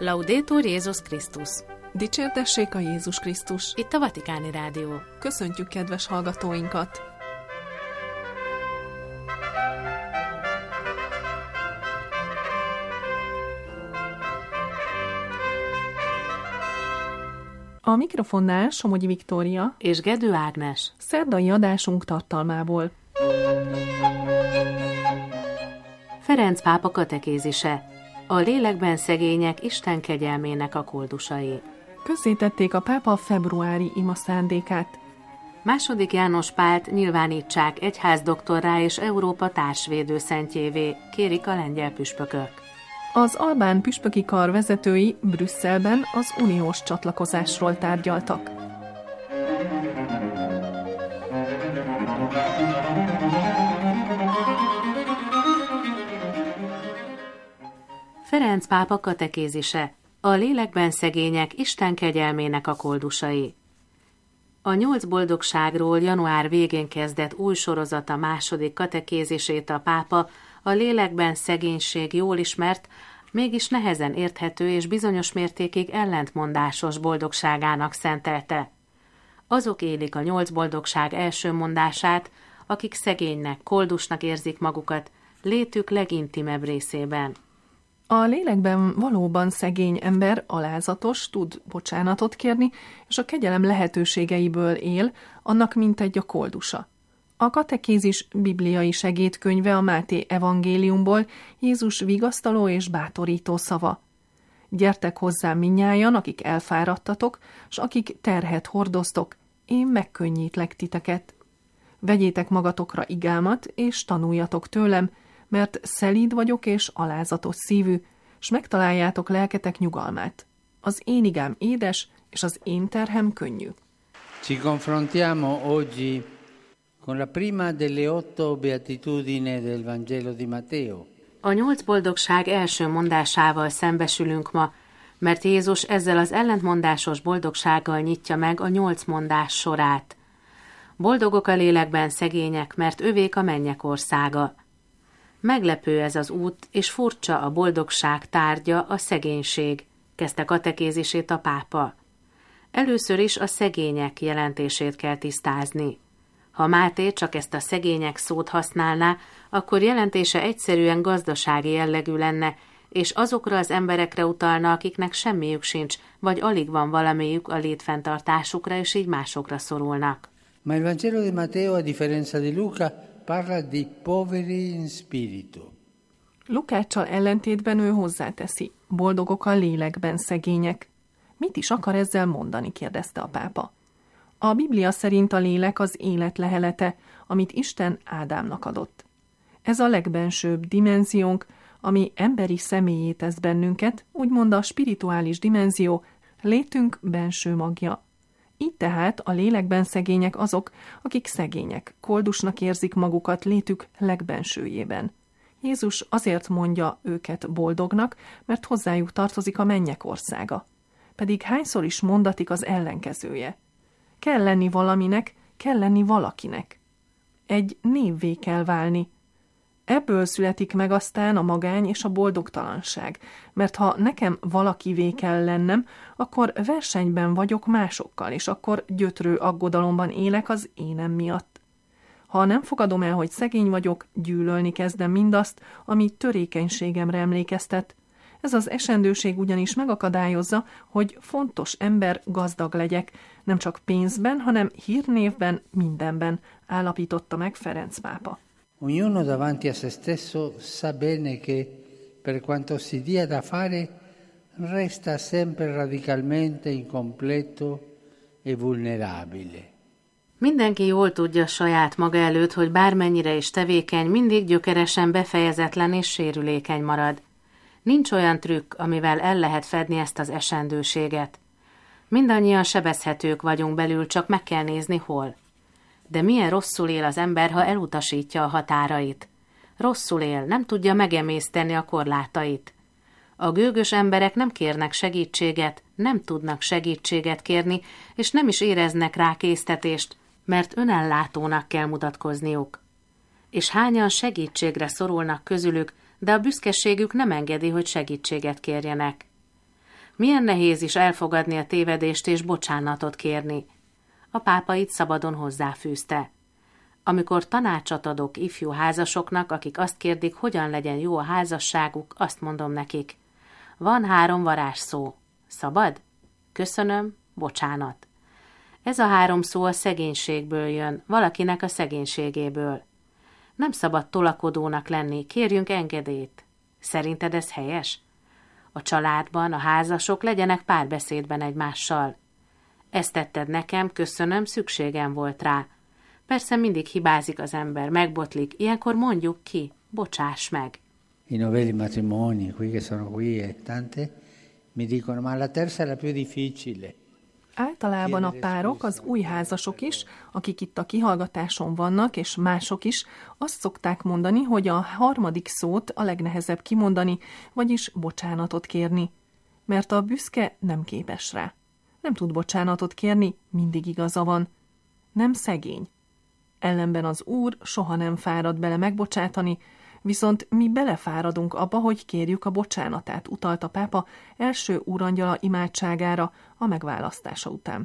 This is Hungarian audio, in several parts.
Laudetur Jézus Krisztus! Dicsértessék a Jézus Krisztus! Itt a Vatikáni Rádió. Köszöntjük kedves hallgatóinkat! A mikrofonnál Somogyi Viktória és Gedő Ágnes. Szerdai adásunk tartalmából. Ferenc pápa katekézise. A lélekben szegények Isten kegyelmének a koldusai. Közzétették a pápa februári ima szándékát. II. János Pált nyilvánítsák egyházdoktorrá és Európa társvédőszentjévé, kérik a lengyel püspökök. Az albán püspöki kar vezetői Brüsszelben az uniós csatlakozásról tárgyaltak. Ferenc pápa katekézise. A lélekben szegények Isten kegyelmének a koldusai. A 8 boldogságról január végén kezdett új sorozata második katekézisét a pápa a lélekben szegénység jól ismert, mégis nehezen érthető és bizonyos mértékig ellentmondásos boldogságának szentelte. Azok élik a 8 boldogság első mondását, akik szegénynek, koldusnak érzik magukat, létük legintimebb részében. A lélekben valóban szegény ember alázatos, tud bocsánatot kérni, és a kegyelem lehetőségeiből él, annak mintegy a koldusa. A katekézis bibliai segédkönyve a Máté evangéliumból Jézus vigasztaló és bátorító szava. Gyertek hozzám mindnyájan, akik elfáradtatok, s akik terhet hordoztok, én megkönnyítlek titeket. Vegyétek magatokra igámat, és tanuljatok tőlem, mert szelíd vagyok és alázatos szívű, s megtaláljátok lelketek nyugalmát. Az én igám édes, és az én terhem könnyű. Ci confrontiamo oggi con la prima delle 8 beatitudini del Vangelo di Matteo. A 8 boldogság első mondásával szembesülünk ma, mert Jézus ezzel az ellentmondásos boldogsággal nyitja meg a 8 mondás sorát. Boldogok a lélekben szegények, mert övék a mennyek országa. Meglepő ez az út, és furcsa a boldogság tárgya, a szegénység, kezdte katekézisét a pápa. Először is a szegények jelentését kell tisztázni. Ha Máté csak ezt a szegények szót használná, akkor jelentése egyszerűen gazdasági jellegű lenne, és azokra az emberekre utalna, akiknek semmiük sincs, vagy alig van valamiük a létfenntartásukra, és így másokra szorulnak. Ma il Vangelo di Matteo, a differenza di Luca, parla di poveri in spirito. Lukáccsal ellentétben ő hozzáteszi, boldogok a lélekben szegények. Mit is akar ezzel mondani, kérdezte a pápa. A Biblia szerint a lélek az élet lehelete, amit Isten Ádámnak adott. Ez a legbensőbb dimenziónk, ami emberi személyé tesz bennünket, úgymond a spirituális dimenzió, létünk benső magja. Így tehát a lélekben szegények azok, akik szegények, koldusnak érzik magukat létük legbensőjében. Jézus azért mondja őket boldognak, mert hozzájuk tartozik a mennyek országa. Pedig hányszor is mondatik az ellenkezője. Kell lenni valaminek, kell lenni valakinek. Egy névvé kell válni. Ebből születik meg aztán a magány és a boldogtalanság, mert ha nekem valakivé kell lennem, akkor versenyben vagyok másokkal, és akkor gyötrő aggodalomban élek az énem miatt. Ha nem fogadom el, hogy szegény vagyok, gyűlölni kezdem mindazt, ami törékenységemre emlékeztet. Ez az esendőség ugyanis megakadályozza, hogy fontos ember gazdag legyek, nem csak pénzben, hanem hírnévben, mindenben, állapította meg Ferenc pápa. Ognuno davanti a se stesso sa bene che, per quanto si dia da fare, resta sempre radicalmente incompleto e vulnerabile. Mindenki jól tudja saját maga előtt, hogy bármennyire is tevékeny, mindig gyökeresen befejezetlen és sérülékeny marad. Nincs olyan trükk, amivel el lehet fedni ezt az esendőséget. Mindannyian sebezhetők vagyunk belül, csak meg kell nézni hol. De milyen rosszul él az ember, ha elutasítja a határait. Rosszul él, nem tudja megemészteni a korlátait. A gőgös emberek nem kérnek segítséget, nem tudnak segítséget kérni, és nem is éreznek rá késztetést, mert önellátónak kell mutatkozniuk. És hányan segítségre szorulnak közülük, de a büszkeségük nem engedi, hogy segítséget kérjenek. Milyen nehéz is elfogadni a tévedést és bocsánatot kérni. A pápa itt szabadon hozzáfűzte. Amikor tanácsot adok ifjú házasoknak, akik azt kérdik, hogyan legyen jó a házasságuk, azt mondom nekik. Van 3 varázsszó. Szabad? Köszönöm, bocsánat. Ez a 3 szó a szegénységből jön, valakinek a szegénységéből. Nem szabad tolakodónak lenni, kérjünk engedélyt. Szerinted ez helyes? A családban a házasok legyenek párbeszédben egymással. Ezt tetted nekem, köszönöm, szükségem volt rá. Persze mindig hibázik az ember, megbotlik, ilyenkor mondjuk ki, bocsáss meg. I novelli matrimoni, qui che sono qui, tante, mi dicono, ma la terza è la più difficile. Általában a párok, az új házasok is, akik itt a kihallgatáson vannak, és mások is, azt szokták mondani, hogy a 3. szót a legnehezebb kimondani, vagyis bocsánatot kérni. Mert a büszke nem képes rá. Nem tud bocsánatot kérni, mindig igaza van. Nem szegény. Ellenben az Úr soha nem fárad bele megbocsátani, viszont mi belefáradunk abba, hogy kérjük a bocsánatát, utalt a pápa első úrangyala imádságára a megválasztása után.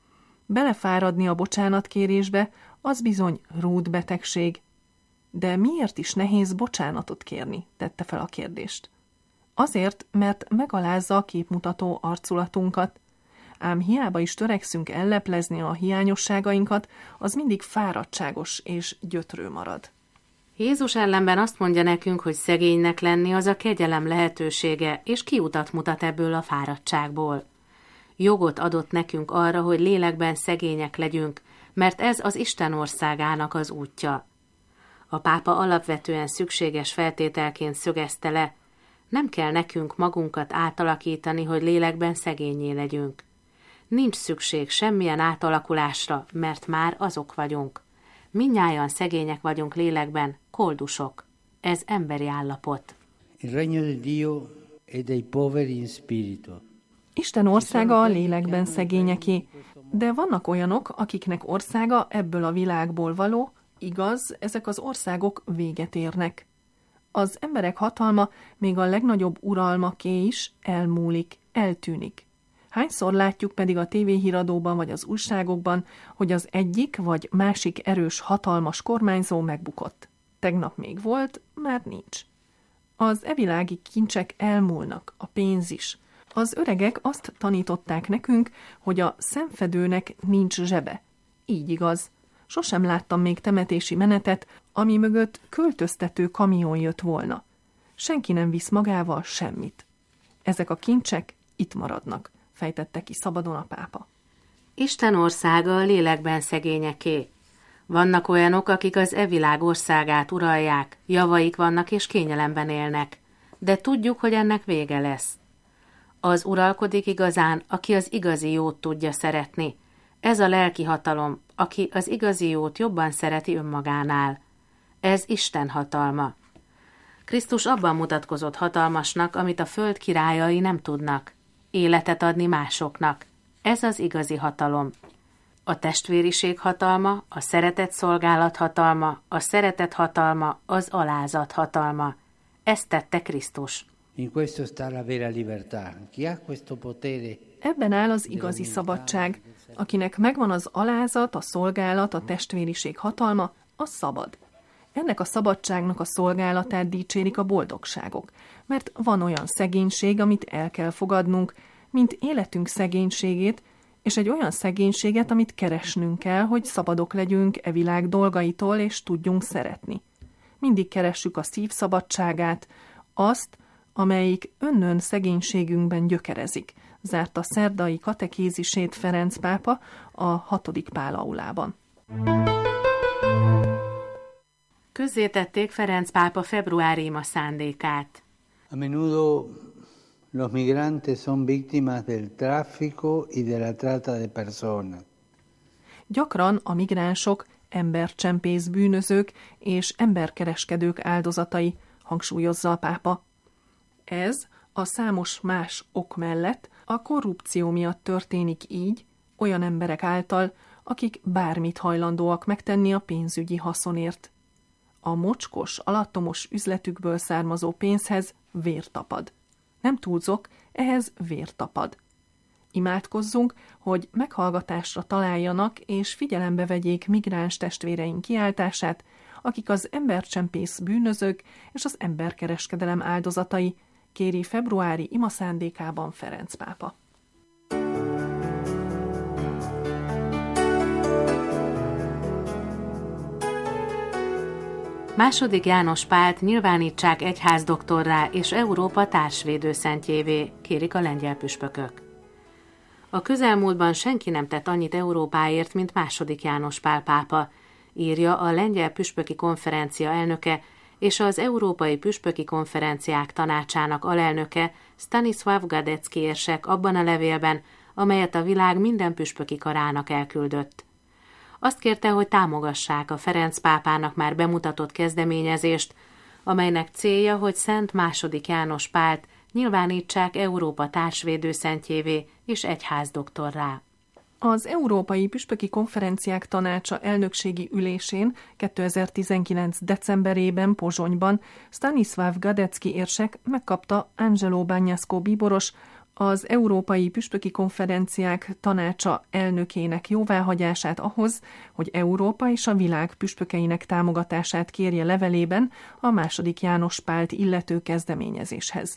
Belefáradni a bocsánatkérésbe, az bizony rúdbetegség. De miért is nehéz bocsánatot kérni? Tette fel a kérdést. Azért, mert megalázza a képmutató arculatunkat, ám hiába is törekszünk elleplezni a hiányosságainkat, az mindig fáradtságos és gyötrő marad. Jézus ellenben azt mondja nekünk, hogy szegénynek lenni az a kegyelem lehetősége, és kiutat mutat ebből a fáradtságból. Jogot adott nekünk arra, hogy lélekben szegények legyünk, mert ez az Isten országának az útja. A pápa alapvetően szükséges feltételként szögezte le, nem kell nekünk magunkat átalakítani, hogy lélekben szegényé legyünk. Nincs szükség semmilyen átalakulásra, mert már azok vagyunk. Mindnyájan szegények vagyunk lélekben, koldusok. Ez emberi állapot. Il regno di Dio è dei poveri in spirito. Isten országa a lélekben szegényeké, de vannak olyanok, akiknek országa ebből a világból való, igaz, ezek az országok véget érnek. Az emberek hatalma, még a legnagyobb uralmaké is elmúlik, eltűnik. Hányszor látjuk pedig a tévéhíradóban vagy az újságokban, hogy az egyik vagy másik erős, hatalmas kormányzó megbukott. Tegnap még volt, már nincs. Az evilági kincsek elmúlnak, a pénz is. Az öregek azt tanították nekünk, hogy a szemfedőnek nincs zsebe. Így igaz. Sosem láttam még temetési menetet, ami mögött költöztető kamion jött volna. Senki nem visz magával semmit. Ezek a kincsek itt maradnak, fejtette ki szabadon a pápa. Isten országa a lélekben szegényeké. Vannak olyanok, akik az evilág országát uralják, javaik vannak és kényelemben élnek, de tudjuk, hogy ennek vége lesz. Az uralkodik igazán, aki az igazi jót tudja szeretni. Ez a lelki hatalom, aki az igazi jót jobban szereti önmagánál. Ez Isten hatalma. Krisztus abban mutatkozott hatalmasnak, amit a föld királyai nem tudnak. Életet adni másoknak. Ez az igazi hatalom. A testvériség hatalma, a szeretet szolgálat hatalma, a szeretet hatalma, az alázat hatalma. Ezt tette Krisztus. In questo sta la vera libertà. Chi ha questo potere? Ebben áll az igazi szabadság. Akinek megvan az alázat, a szolgálat, a testvériség hatalma, az szabad. Ennek a szabadságnak a szolgálatát dicsérik a boldogságok, mert van olyan szegénység, amit el kell fogadnunk, mint életünk szegénységét, és egy olyan szegénységet, amit keresnünk kell, hogy szabadok legyünk e világ dolgaitól, és tudjunk szeretni. Mindig keressük a szív szabadságát, azt, amelyik önnön szegénységünkben gyökerezik, zárt a szerdai katekézisét Ferenc pápa a 6. Pál aulában. Közzétették Ferenc pápa februári ima szándékát. A menudo los migrantes son víctimas del tráfico y de la trata de personas. Gyakran a migránsok embercsempész bűnözők és emberkereskedők áldozatai, hangsúlyozza a pápa. Ez a számos más ok mellett a korrupció miatt történik így, olyan emberek által, akik bármit hajlandóak megtenni a pénzügyi haszonért. A mocskos, alattomos üzletükből származó pénzhez vér tapad. Nem túlzok, ehhez vér tapad. Imádkozzunk, hogy meghallgatásra találjanak és figyelembe vegyék migráns testvéreink kiáltását, akik az embercsempész bűnözők és az emberkereskedelem áldozatai, kéri februári imaszándékában Ferenc pápa. II. János Pált nyilvánítsák egyházdoktorrá és Európa társvédőszentjévé, kérik a lengyel püspökök. A közelmúltban senki nem tett annyit Európáért, mint II. János Pál pápa, írja a Lengyel Püspöki Konferencia elnöke és az Európai Püspöki Konferenciák Tanácsának alelnöke Stanisław Gadecki érsek abban a levélben, amelyet a világ minden püspöki karának elküldött. Azt kérte, hogy támogassák a Ferenc pápának már bemutatott kezdeményezést, amelynek célja, hogy Szent II. János Pált nyilvánítsák Európa társvédőszentjévé és egyházdoktorrá. Az Európai Püspöki Konferenciák Tanácsa elnökségi ülésén 2019. decemberében Pozsonyban Stanisław Gadecki érsek megkapta Angelo Bagnasco bíboros, az Európai Püspöki Konferenciák Tanácsa elnökének jóváhagyását ahhoz, hogy Európa és a világ püspökeinek támogatását kérje levelében a II. János Pált illető kezdeményezéshez.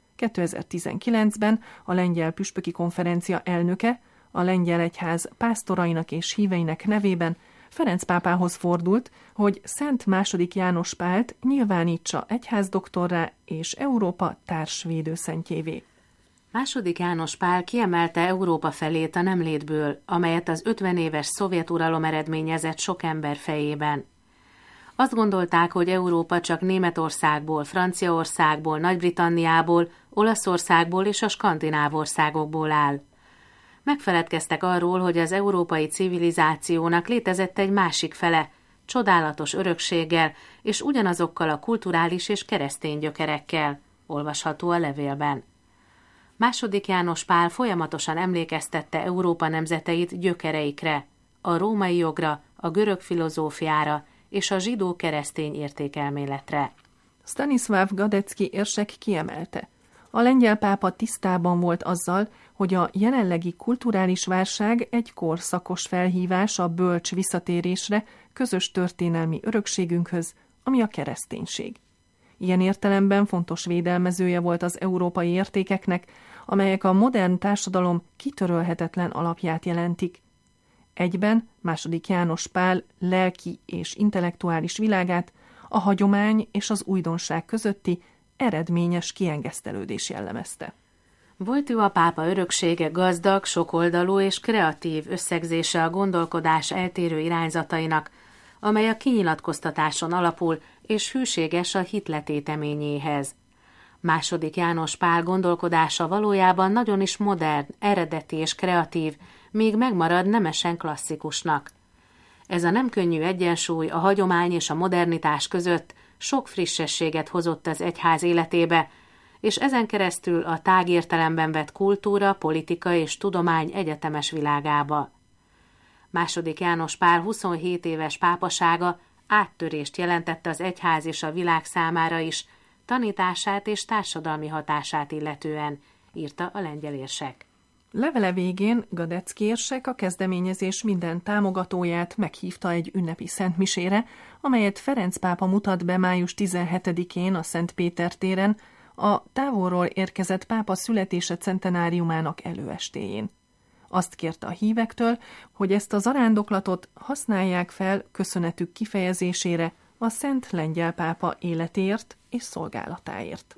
2019-ben a Lengyel Püspöki Konferencia elnöke a lengyel egyház pásztorainak és híveinek nevében Ferenc pápához fordult, hogy Szent II. János Pált nyilvánítsa egyházdoktorrá és Európa társvédőszentjévé. II. János Pál kiemelte Európa felét a nemlétből, amelyet az 50 éves szovjet uralom eredményezett sok ember fejében. Azt gondolták, hogy Európa csak Németországból, Franciaországból, Nagy-Britanniából, Olaszországból és a skandináv országokból áll. Megfeledkeztek arról, hogy az európai civilizációnak létezett egy másik fele, csodálatos örökséggel és ugyanazokkal a kulturális és keresztény gyökerekkel, olvasható a levélben. II. János Pál folyamatosan emlékeztette Európa nemzeteit gyökereikre, a római jogra, a görög filozófiára és a zsidó-keresztény értékelméletre. Stanisław Gadecki érsek kiemelte: a lengyel pápa tisztában volt azzal, hogy a jelenlegi kulturális válság egy korszakos felhívás a bölcs visszatérésre közös történelmi örökségünkhöz, ami a kereszténység. Ilyen értelemben fontos védelmezője volt az európai értékeknek, amelyek a modern társadalom kitörölhetetlen alapját jelentik. Egyben II. János Pál lelki és intellektuális világát a hagyomány és az újdonság közötti eredményes kiengesztelődés jellemezte. Wojtyła pápa öröksége gazdag, sokoldalú és kreatív összegzése a gondolkodás eltérő irányzatainak, amely a kinyilatkoztatáson alapul és hűséges a hit letéteményéhez. II. János Pál gondolkodása valójában nagyon is modern, eredeti és kreatív, míg megmarad nemesen klasszikusnak. Ez a nem könnyű egyensúly a hagyomány és a modernitás között sok frissességet hozott az egyház életébe, és ezen keresztül a tágértelemben vett kultúra, politika és tudomány egyetemes világába. II. János Pál 27 éves pápasága áttörést jelentette az egyház és a világ számára is, tanítását és társadalmi hatását illetően, írta a lengyel érsek. Levele végén Gadecki érsek a kezdeményezés minden támogatóját meghívta egy ünnepi szentmisére, amelyet Ferenc pápa mutat be május 17-én a Szent Péter téren, a távolról érkezett pápa születése centenáriumának előestéjén. Azt kérte a hívektől, hogy ezt a zarándoklatot használják fel köszönetük kifejezésére a Szent Lengyel pápa életéért és szolgálatáért.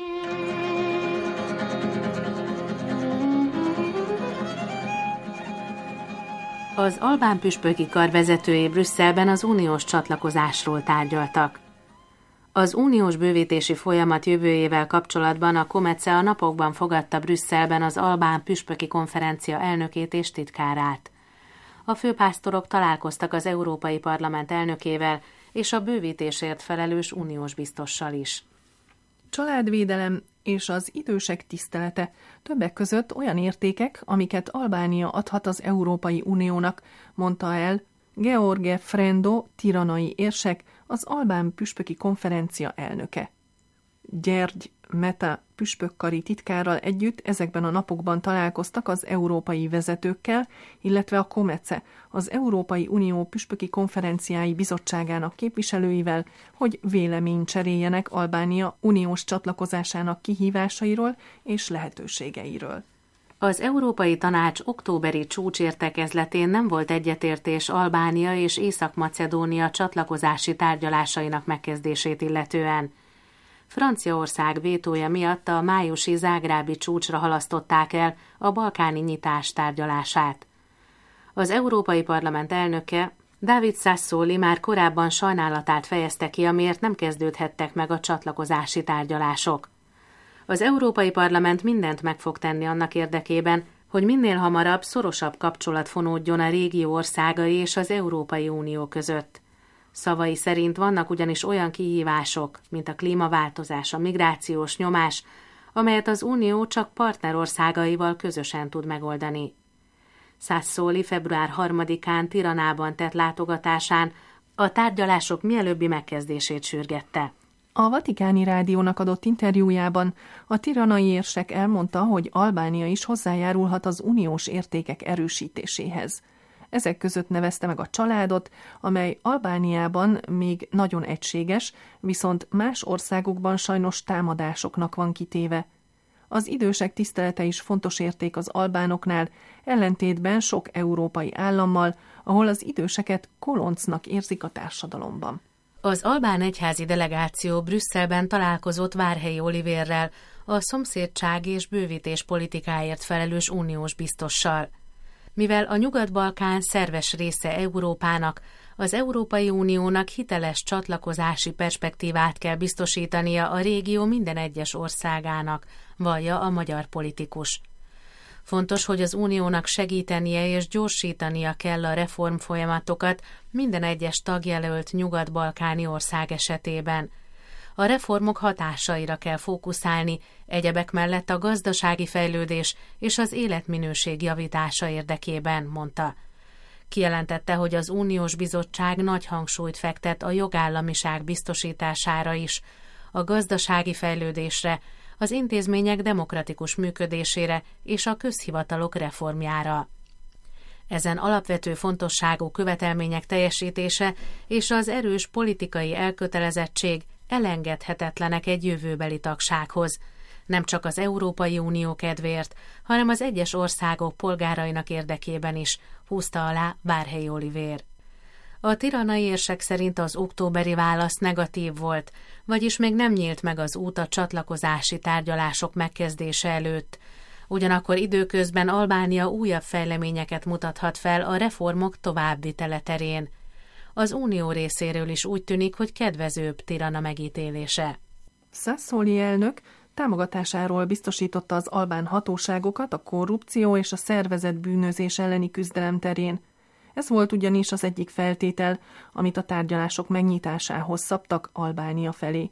Az albán püspöki kar vezetői Brüsszelben az uniós csatlakozásról tárgyaltak. Az uniós bővítési folyamat jövőjével kapcsolatban a Comece a napokban fogadta Brüsszelben az albán püspöki konferencia elnökét és titkárát. A főpásztorok találkoztak az Európai Parlament elnökével és a bővítésért felelős uniós biztossal is. Családvédelem és az idősek tisztelete többek között olyan értékek, amiket Albánia adhat az Európai Uniónak, mondta el George Frendo tiranai érsek, az albán püspöki konferencia elnöke. Gyergy Meta püspökkari titkárral együtt ezekben a napokban találkoztak az európai vezetőkkel, illetve a COMECE, az Európai Unió Püspöki Konferenciái Bizottságának képviselőivel, hogy véleményt cseréljenek Albánia uniós csatlakozásának kihívásairól és lehetőségeiről. Az Európai Tanács októberi csúcsértekezletén nem volt egyetértés Albánia és Észak-Macedónia csatlakozási tárgyalásainak megkezdését illetően. Franciaország vétója miatt a májusi zágrábi csúcsra halasztották el a balkáni nyitás tárgyalását. Az Európai Parlament elnöke, David Sassoli már korábban sajnálatát fejezte ki, amiért nem kezdődhettek meg a csatlakozási tárgyalások. Az Európai Parlament mindent meg fog tenni annak érdekében, hogy minél hamarabb szorosabb kapcsolat fonódjon a régió országai és az Európai Unió között. Szavai szerint vannak ugyanis olyan kihívások, mint a klímaváltozás, a migrációs nyomás, amelyet az Unió csak partnerországaival közösen tud megoldani. Sassoli február 3-án Tiranában tett látogatásán a tárgyalások mielőbbi megkezdését sürgette. A Vatikáni Rádiónak adott interjújában a tiranai érsek elmondta, hogy Albánia is hozzájárulhat az uniós értékek erősítéséhez. Ezek között nevezte meg a családot, amely Albániában még nagyon egységes, viszont más országokban sajnos támadásoknak van kitéve. Az idősek tisztelete is fontos érték az albánoknál, ellentétben sok európai állammal, ahol az időseket koloncnak érzik a társadalomban. Az albán egyházi delegáció Brüsszelben találkozott Várhelyi Olivérrel, a szomszédság és bővítés politikáért felelős uniós biztossal. Mivel a Nyugat-Balkán szerves része Európának, az Európai Uniónak hiteles csatlakozási perspektívát kell biztosítania a régió minden egyes országának, vallja a magyar politikus. Fontos, hogy az uniónak segítenie és gyorsítania kell a reformfolyamatokat minden egyes tagjelölt nyugat-balkáni ország esetében. A reformok hatásaira kell fókuszálni, egyebek mellett a gazdasági fejlődés és az életminőség javítása érdekében, mondta. Kijelentette, hogy az Uniós Bizottság nagy hangsúlyt fektet a jogállamiság biztosítására is, a gazdasági fejlődésre, az intézmények demokratikus működésére és a közhivatalok reformjára. Ezen alapvető fontosságú követelmények teljesítése és az erős politikai elkötelezettség elengedhetetlenek egy jövőbeli tagsághoz, nem csak az Európai Unió kedvéért, hanem az egyes országok polgárainak érdekében is, húzta alá Várhelyi Olivér. A tiranai érsek szerint az októberi válasz negatív volt, vagyis még nem nyílt meg az út a csatlakozási tárgyalások megkezdése előtt. Ugyanakkor időközben Albánia újabb fejleményeket mutathat fel a reformok továbbvitele terén. Az Unió részéről is úgy tűnik, hogy kedvezőbb Tirana megítélése. Sassoli elnök támogatásáról biztosította az albán hatóságokat a korrupció és a szervezett bűnözés elleni küzdelem terén. Ez volt ugyanis az egyik feltétel, amit a tárgyalások megnyitásához szabtak Albánia felé.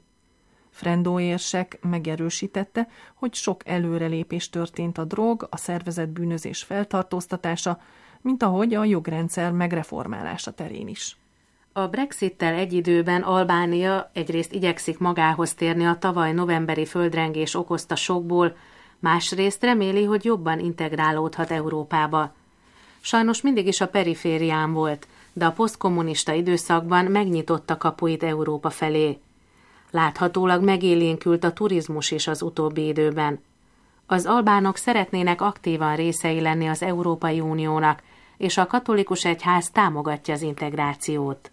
Frendó érsek megerősítette, hogy sok előrelépés történt a drog, a szervezett bűnözés feltartóztatása, mint ahogy a jogrendszer megreformálása terén is. A Brexittel egy időben Albánia egyrészt igyekszik magához térni a tavaly novemberi földrengés okozta sokból, másrészt reméli, hogy jobban integrálódhat Európába. Sajnos mindig is a periférián volt, de a posztkommunista időszakban megnyitotta kapuit Európa felé. Láthatólag megélénkült a turizmus is az utóbbi időben. Az albánok szeretnének aktívan részei lenni az Európai Uniónak, és a katolikus egyház támogatja az integrációt.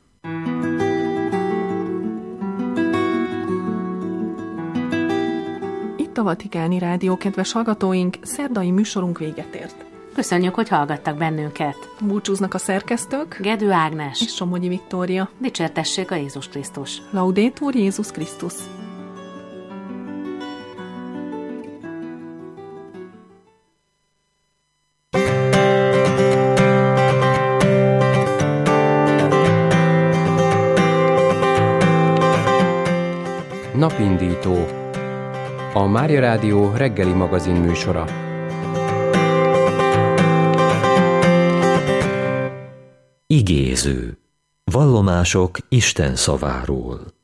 Itt a Vatikáni Rádió, kedves hallgatóink, szerdai műsorunk véget ért. Köszönjük, hogy hallgattak bennünket. Búcsúznak a szerkesztők, Gedő Ágnes és Somogyi Viktória. Dicsértessék a Jézus Krisztus. Laudetur Jézus Krisztus. Napindító. A Mária Rádió reggeli magazin műsora. Igéző. Vallomások Isten szaváról.